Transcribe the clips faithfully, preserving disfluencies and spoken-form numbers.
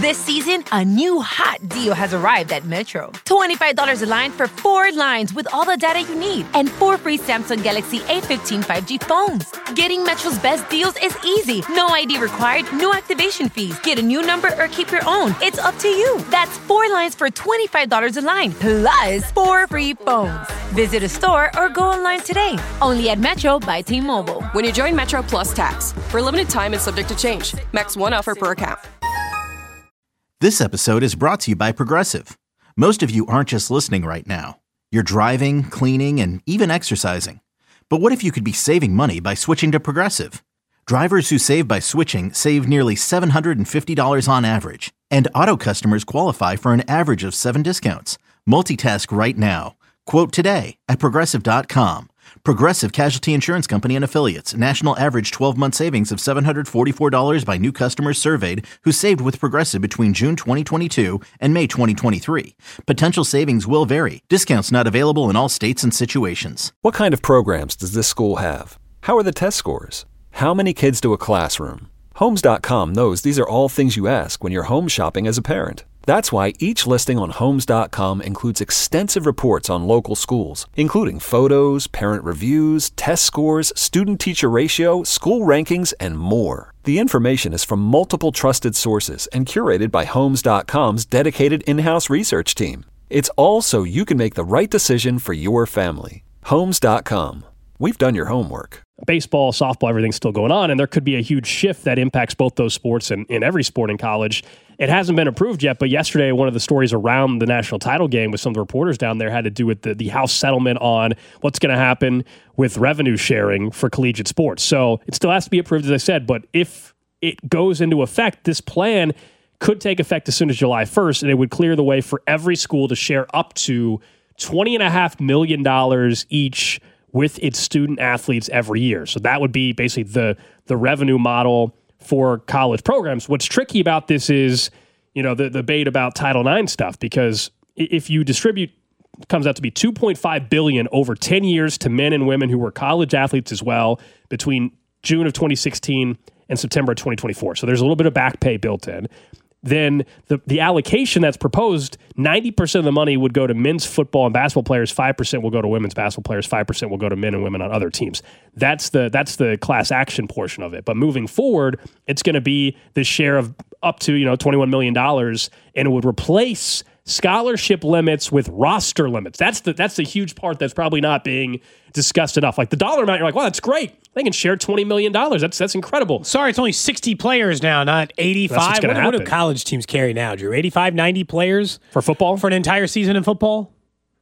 This season, a new hot deal has arrived at Metro. twenty-five dollars a line for four lines with all the data you need and four free Samsung Galaxy A fifteen five G phones. Getting Metro's best deals is easy. No I D required, no activation fees. Get a new number or keep your own. It's up to you. That's four lines for twenty-five dollars a line, plus four free phones. Visit a store or go online today. Only at Metro by T-Mobile. When you join Metro Plus Tax. For a limited time and subject to change. Max one offer per account. This episode is brought to you by Progressive. Most of you aren't just listening right now. You're driving, cleaning, and even exercising. But what if you could be saving money by switching to Progressive? Drivers who save by switching save nearly seven hundred fifty dollars on average. And auto customers qualify for an average of seven discounts. Multitask right now. Quote today at Progressive dot com. Progressive Casualty Insurance Company and Affiliates. National average twelve-month savings of seven hundred forty-four dollars by new customers surveyed who saved with Progressive between June twenty twenty-two and May twenty twenty-three. Potential savings will vary. Discounts not available in all states and situations. What kind of programs does this school have? How are the test scores? How many kids to a classroom? Homes dot com knows these are all things you ask when you're home shopping as a parent. That's why each listing on Homes dot com includes extensive reports on local schools, including photos, parent reviews, test scores, student-teacher ratio, school rankings, and more. The information is from multiple trusted sources and curated by Homes dot com's dedicated in-house research team. It's all so you can make the right decision for your family. Homes dot com. We've done your homework. Baseball, softball, everything's still going on, and there could be a huge shift that impacts both those sports and in every sport in college. It hasn't been approved yet, but yesterday one of the stories around the national title game with some of the reporters down there had to do with the, the House settlement on what's going to happen with revenue sharing for collegiate sports. So it still has to be approved, as I said, but if it goes into effect, this plan could take effect as soon as July first, and it would clear the way for every school to share up to twenty point five million dollars each with its student athletes every year. So that would be basically the the revenue model for college programs. What's tricky about this is, you know, the, the debate about Title nine stuff, because if you distribute, it comes out to be two point five billion dollars over ten years to men and women who were college athletes as well between June of twenty sixteen and September of twenty twenty-four. So there's a little bit of back pay built in. Then the, the allocation that's proposed, ninety percent of the money would go to men's football and basketball players, five percent will go to women's basketball players, five percent will go to men and women on other teams. That's the that's the class action portion of it. But moving forward, it's going to be the share of up to, you know, twenty-one million dollars, and it would replace scholarship limits with roster limits. That's the that's the huge part that's probably not being discussed enough. Like the dollar amount, you're like, wow, that's great. They can share twenty million dollars. That's that's incredible. Sorry, it's only sixty players now, not eighty-five. What, what do college teams carry now, Drew? eighty-five, ninety players? For football? For an entire season in football?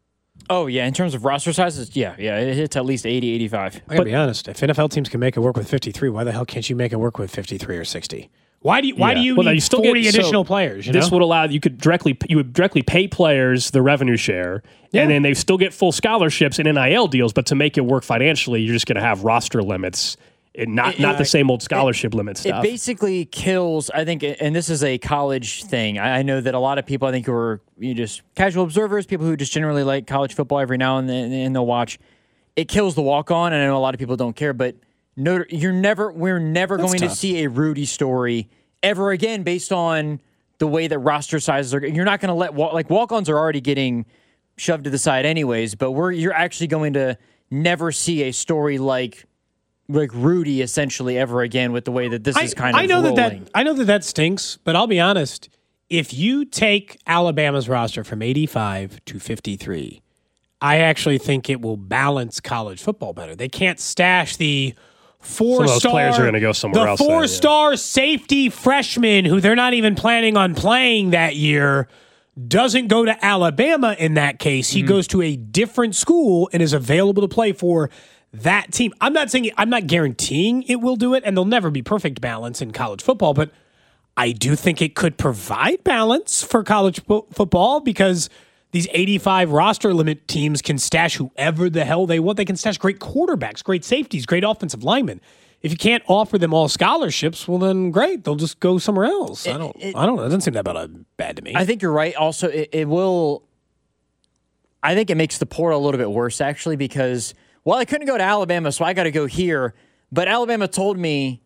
Oh, yeah. In terms of roster sizes, yeah. Yeah, it hits at least eighty, eighty-five. I gotta be honest. If N F L teams can make it work with fifty-three, why the hell can't you make it work with fifty-three or sixty? Why do you, why yeah. do you well, need you still forty get, additional so players? You this know? would allow you could directly you would directly pay players the revenue share, yeah. and then they still get full scholarships and N I L deals. But to make it work financially, you're just going to have roster limits, and not it, not uh, the same old scholarship it, limit stuff. It basically kills. I think, and this is a college thing. I, I know that a lot of people, I think, who are you know, just casual observers, people who just generally like college football every now and then, and they'll watch. It kills the walk on, and I know a lot of people don't care, but no, you're never. We're never That's going tough. to see a Rudy story ever again, based on the way that roster sizes are. You're not going to let like walk-ons are already getting shoved to the side anyways, but we're you're actually going to never see a story like like Rudy essentially ever again with the way that this I, is kind of I know rolling. that that I know that that stinks, but I'll be honest. If you take Alabama's roster from eighty-five to fifty-three, I actually think it will balance college football better. They can't stash the Four Some of those star, players are going to go somewhere the else. The four-star yeah. safety freshman who they're not even planning on playing that year doesn't go to Alabama in that case. He mm. goes to a different school and is available to play for that team. I'm not saying I'm not guaranteeing it will do it, and there'll never be perfect balance in college football, but I do think it could provide balance for college fo- football because these eighty-five roster limit teams can stash whoever the hell they want. They can stash great quarterbacks, great safeties, great offensive linemen. If you can't offer them all scholarships, well then great, they'll just go somewhere else. It, I don't it, I don't know. It doesn't seem that bad, bad to me. I think you're right. Also, it, it will I think it makes the portal a little bit worse actually because well, I couldn't go to Alabama, so I got to go here, but Alabama told me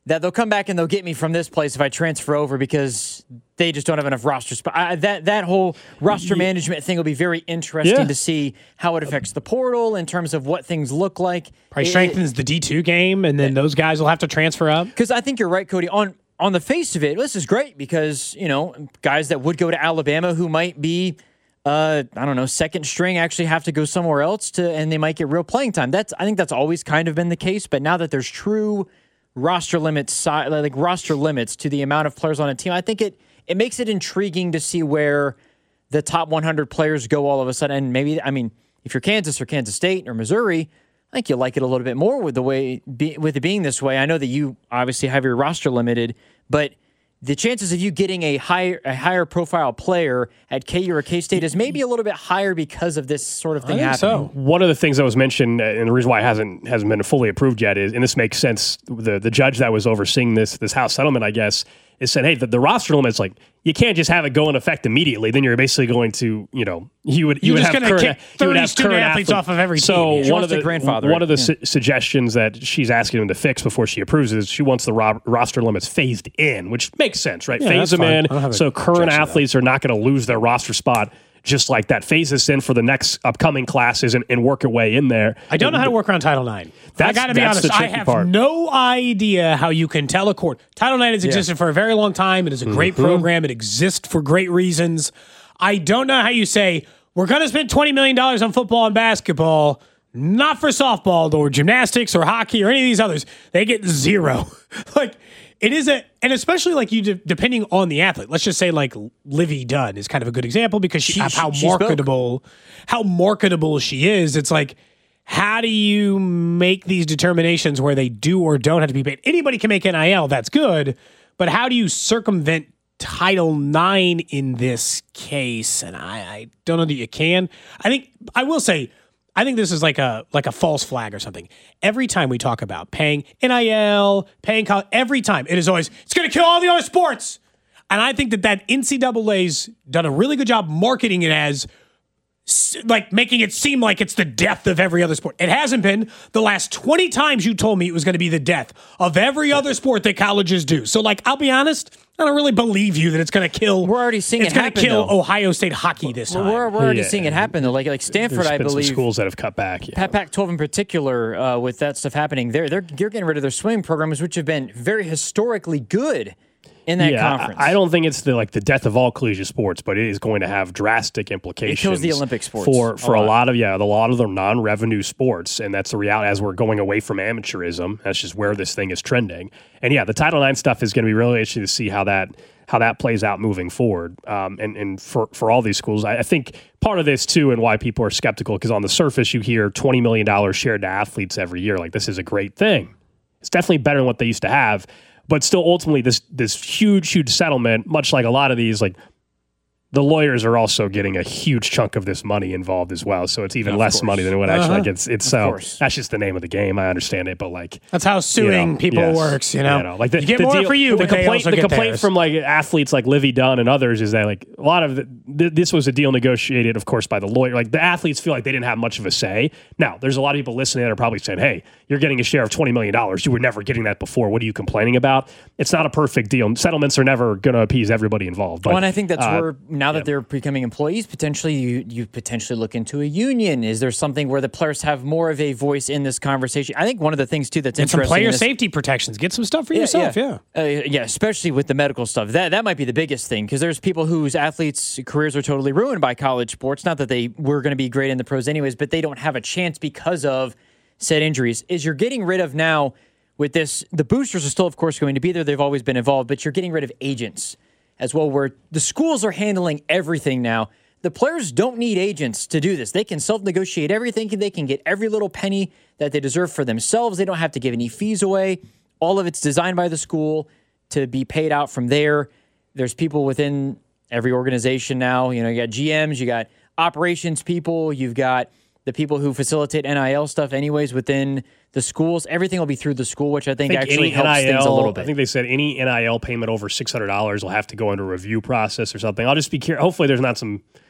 that they'll come back and they'll get me from this place if I transfer over because they just don't have enough roster spot. That that whole roster management thing will be very interesting Yeah. to see how it affects the portal in terms of what things look like. Probably It- strengthens the D two game, and then those guys will have to transfer up. Because I think you're right, Cody. On on the face of it, this is great because, you know, guys that would go to Alabama who might be, uh, I don't know, second string actually have to go somewhere else to, and they might get real playing time. That's I think that's always kind of been the case. But now that there's true roster limits, si- like roster limits to the amount of players on a team, I think it it makes it intriguing to see where the top one hundred players go all of a sudden. And maybe, I mean, if you're Kansas or Kansas State or Missouri, I think you like it a little bit more with the way be, with it being this way. I know that you obviously have your roster limited, but the chances of you getting a higher a higher profile player at K U or K State is maybe a little bit higher because of this sort of thing I think happening. so. One of the things that was mentioned, uh, and the reason why it hasn't hasn't been fully approved yet is, and this makes sense, the the judge that was overseeing this this House settlement, I guess, is said, hey, the, the roster limit's like, you can't just have it go in effect immediately. Then you're basically going to, you know, you would you You're would just have gonna current, kick you would thirty have student current athletes athletes off of every so team. She one wants of the to grandfather one it, of the yeah. su- suggestions that she's asking them to fix before she approves is she wants the ro- roster limits phased in, which makes sense, right? Yeah, Phase that's them fine. in I don't have a so current objection to that. athletes are not going to lose their roster spot. Just like that, phase this in for the next upcoming classes and, and work your way in there. I don't know how to work around Title nine. I That's- got to be that's honest. the I tricky have part. no idea how you can tell a court. Title nine has existed for a very long time. It is a great Mm-hmm. program. It exists for great reasons. I don't know how you say, we're going to spend twenty million dollars on football and basketball, not for softball or gymnastics or hockey or any of these others. They get zero. Like, it is a, and especially like you, de- depending on the athlete. Let's just say like Livy Dunn is kind of a good example because she, She- of how she spoke. marketable, how marketable she is. It's like, how do you make these determinations where they do or don't have to be paid? Anybody can make N I L, that's good, but how do you circumvent Title nine in this case? And I, I don't know that you can. I think I will say, I think this is like a like a false flag or something. Every time we talk about paying N I L, paying college, every time it is always, it's going to kill all the other sports. And I think that that N C double A's done a really good job marketing it as s- like making it seem like it's the death of every other sport. It hasn't been. The last twenty times you told me it was going to be the death of every other sport that colleges do. So, like, I'll be honest, I don't really believe you that it's going to kill. We're already seeing it's it gonna happen, kill though. Ohio State hockey this time. We're, we're already Yeah. seeing it happen, though. Like like Stanford, There's I been believe. some schools that have cut back. Yeah. Pac twelve in particular, uh, with that stuff happening, they're they're you're getting rid of their swimming programs, which have been very historically good in that yeah, conference. I I don't think it's the like the death of all collegiate sports, but it is going to have drastic implications. the Olympic sports for a for a lot. lot of yeah, a lot of the non-revenue sports, and that's the reality as we're going away from amateurism. That's just where this thing is trending. And yeah, the Title nine stuff is going to be really interesting to see how that how that plays out moving forward. Um, and and for for all these schools, I, I think part of this too, and why people are skeptical, because on the surface you hear twenty million dollars shared to athletes every year, like this is a great thing. It's definitely better than what they used to have. But still, ultimately, this this huge, huge settlement, much like a lot of these, like the lawyers are also getting a huge chunk of this money involved as well. So it's even less course. money than what actually like it's it's so course. that's just the name of the game. I understand it, but like That's how suing you know, people yes, works, you know. like the, you get the more deal- for you, the but they complaint, also the get complaint theirs. from like athletes like Livy Dunn and others is that like a lot of the, th- this was a deal negotiated, of course, by the lawyer. Like the athletes feel like they didn't have much of a say. Now, there's a lot of people listening that are probably saying, "Hey, you're getting a share of twenty million dollars. You were never getting that before. What are you complaining about?" It's not a perfect deal. Settlements are never going to appease everybody involved. But, well, and I think that's uh, where now that they're becoming employees, potentially you you potentially look into a union. Is there something where the players have more of a voice in this conversation? I think one of the things too that's Get some interesting. player in this- safety protections. Get some stuff for yourself, yeah. Uh, yeah, especially with the medical stuff. That that might be the biggest thing because there's people whose athletes' careers are totally ruined by college sports. Not that they were going to be great in the pros anyways, but they don't have a chance because of said injuries. Is you're getting rid of now with this, the boosters are still, of course, going to be there. They've always been involved, but you're getting rid of agents as well, where the schools are handling everything now. The players don't need agents to do this. They can self-negotiate everything. They can get every little penny that they deserve for themselves. They don't have to give any fees away. All of it's designed by the school to be paid out from there. There's people within every organization now. You know, you got G Ms, you got operations people, you've got the people who facilitate N I L stuff anyways within the schools. Everything will be through the school, which I think, I think actually any helps N I L, things a little bit. I think they said any N I L payment over six hundred dollars will have to go into a review process or something. I'll just be curious. Hopefully there's not some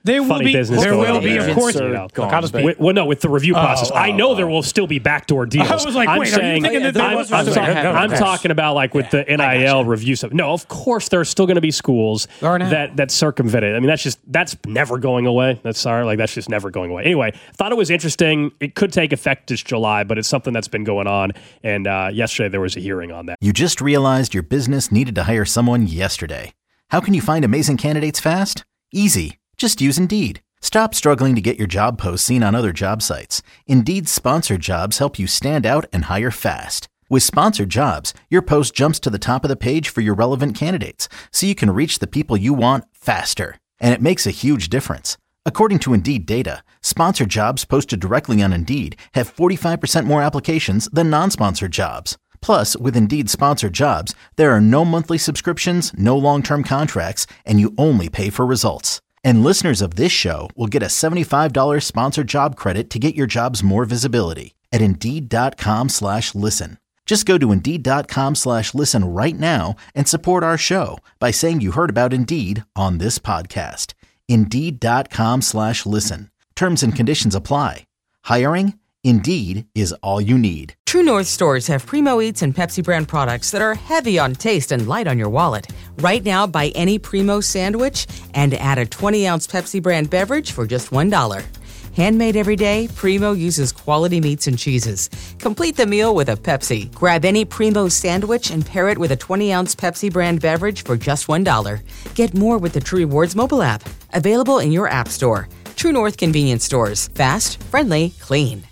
There will funny be, business there going will on be, there. of course. Insert Look, gone, I'll just be- With, well, no, with the review Oh, process, oh, I know oh. there will still be backdoor deals. I was like, I'm wait, are you saying, thinking that there I'm, was- I'm, was- talking, no, no, I'm no. talking about like with the N I L review stuff. No, of course there's still going to be schools There are now. that that circumvent it. I mean, that's just that's never going away. That's sorry, like that's just never going away. Anyway, thought it was interesting. It could take effect this July, but it's something that's been going on. And uh, yesterday there was a hearing on that. You just realized your business needed to hire someone yesterday. How can you find amazing candidates fast? Easy. Just use Indeed. Stop struggling to get your job posts seen on other job sites. Indeed's sponsored jobs help you stand out and hire fast. With sponsored jobs, your post jumps to the top of the page for your relevant candidates, so you can reach the people you want faster. And it makes a huge difference. According to Indeed data, sponsored jobs posted directly on Indeed have forty-five percent more applications than non-sponsored jobs. Plus, with Indeed sponsored jobs, there are no monthly subscriptions, no long-term contracts, and you only pay for results. And listeners of this show will get a seventy-five dollars sponsored job credit to get your jobs more visibility at Indeed.com slash listen. Just go to Indeed.com slash listen right now and support our show by saying you heard about Indeed on this podcast. Indeed.com slash listen. Terms and conditions apply. Hiring? Indeed is all you need. True North stores have Primo Eats and Pepsi brand products that are heavy on taste and light on your wallet. Right now, buy any Primo sandwich and add a twenty ounce Pepsi brand beverage for just one dollar. Handmade every day, Primo uses quality meats and cheeses. Complete the meal with a Pepsi. Grab any Primo sandwich and pair it with a twenty ounce Pepsi brand beverage for just one dollar. Get more with the True Rewards mobile app. Available in your app store. True North convenience stores. Fast, friendly, clean.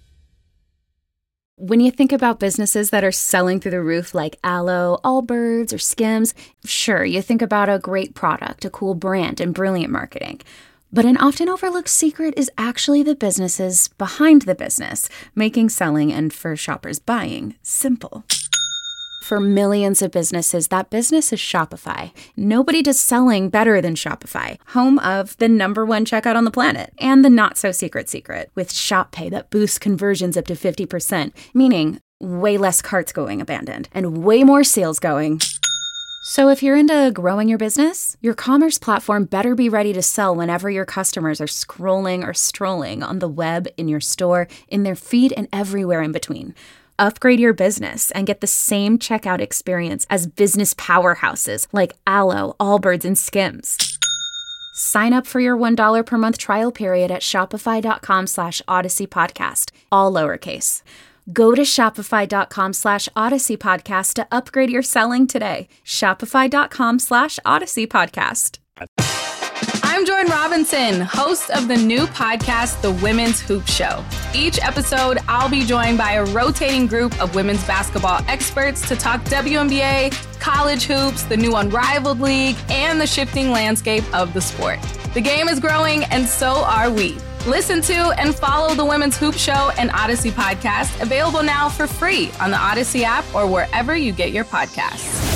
When you think about businesses that are selling through the roof like Aloe, Allbirds, or Skims, sure, you think about a great product, a cool brand, and brilliant marketing. But an often overlooked secret is actually the businesses behind the business, making selling and for shoppers buying simple. For millions of businesses, that business is Shopify. Nobody does selling better than Shopify, home of the number one checkout on the planet and the not-so-secret secret with Shop Pay that boosts conversions up to fifty percent, meaning way less carts going abandoned and way more sales going. So if you're into growing your business, your commerce platform better be ready to sell whenever your customers are scrolling or strolling on the web, in your store, in their feed, and everywhere in between. Upgrade your business and get the same checkout experience as business powerhouses like Aloe, Allbirds, and Skims. Sign up for your one dollar per month trial period at shopify.com slash Odyssey Podcast, all lowercase. Go to shopify.com slash Odyssey Podcast to upgrade your selling today. Shopify.com slash Odyssey Podcast. I'm Jordan Robinson, host of the new podcast, The Women's Hoop Show. Each episode, I'll be joined by a rotating group of women's basketball experts to talk W N B A, college hoops, the new Unrivaled League, and the shifting landscape of the sport. The game is growing, and so are we. Listen to and follow The Women's Hoop Show and Odyssey Podcast, available now for free on the Odyssey app or wherever you get your podcasts.